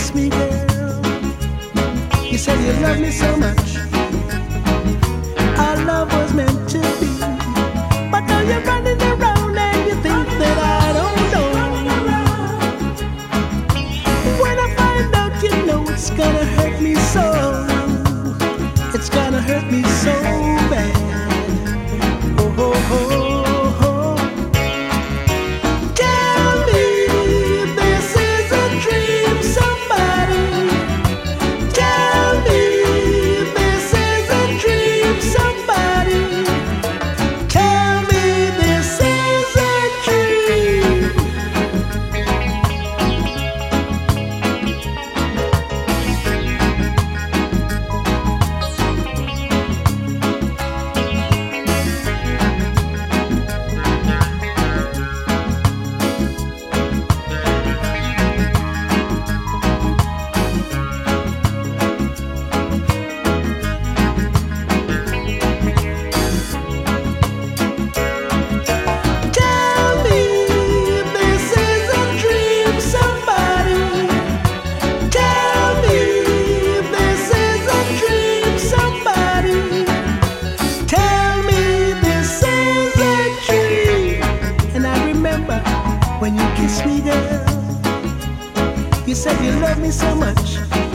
kiss me, girl, you said you love me so much. Our love was meant to be. But now you're running around and you think that I don't know. When I find out, you know it's gonna hurt me so. It's gonna hurt me so bad. Oh, oh, oh, oh. Tell me this is a dream, somebody. Tell me this is a dream, somebody. Tell me this is a dream. Tell me this is a dream, somebody. Tell me this is a dream, somebody. Tell me this is a dream. And I remember when you kissed me, girl, you said you loved me so much.